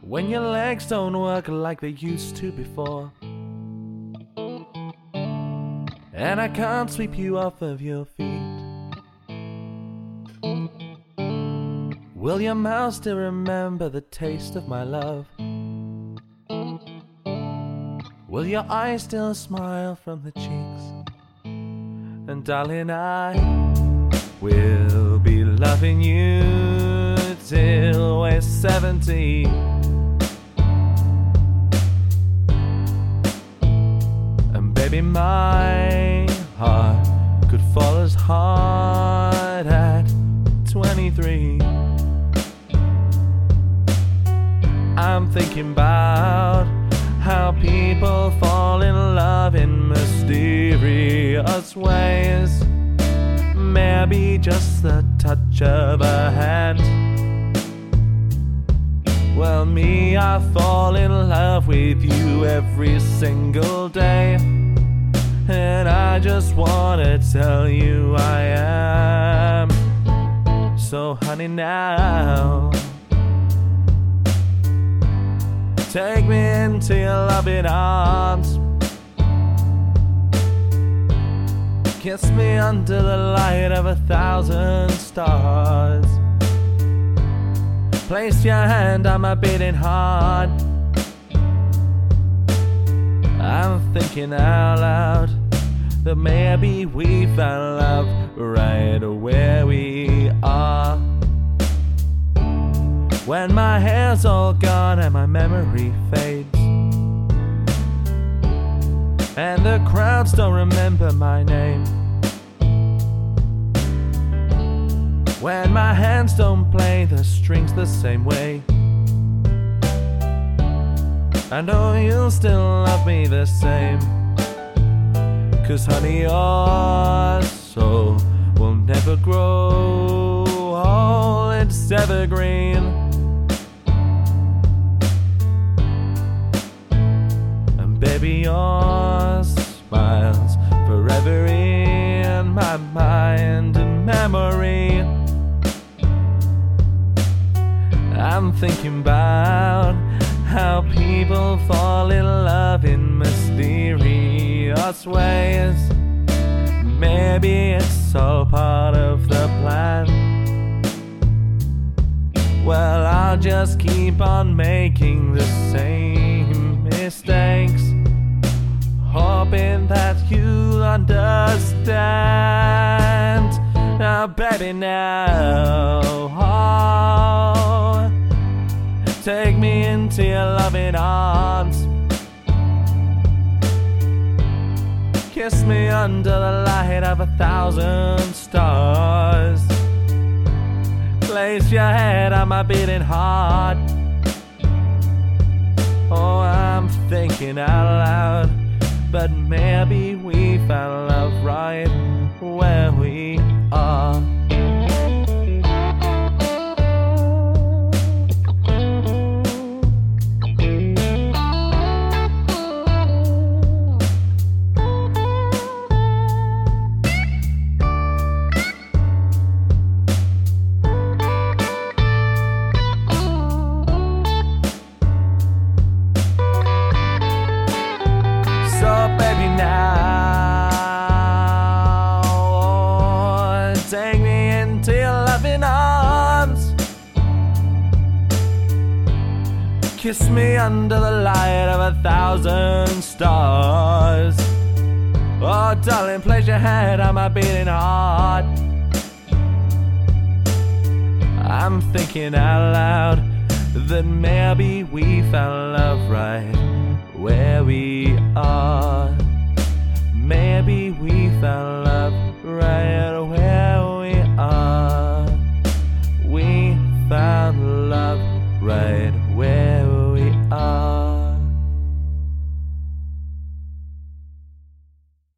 when your legs don't work like they used to before, and I can't sweep you off of your feet. Will your mouth still remember the taste of my love? Will your eyes still smile from the cheeks? And darling, I will be loving you till we're 70. And baby, my heart could fall as hard at 23. I'm thinking about how people fall in love in mysterious ways. Maybe just the touch of a hand. Well, me, I fall in love with you every single day, and I just wanna tell you I am. So honey, now take me into your loving arms. Kiss me under the light of 1,000 stars. Place your hand on my beating heart. I'm thinking out loud that maybe we found love right where we are. When my hair's all gone and my memory fades, and the crowds don't remember my name, when my hands don't play the strings the same way, I know you'll still love me the same. 'Cause honey, your soul will never grow old, it's evergreen. And baby, your smile's forever in my mind and memory. I'm thinking about how people fall in love in mysterious ways. Maybe it's all part of the plan. Well, I'll just keep on making the same mistakes, hoping that you'll understand. Now, baby, now, take me into your loving arms. Kiss me under the light of 1,000 stars. Place your head on my beating heart. Oh, I'm thinking out loud, but maybe we found love right where we are. Take me into your loving arms. Kiss me under the light of 1,000 stars. Oh, darling, place your hand on my beating heart. I'm thinking out loud that maybe we found love right where we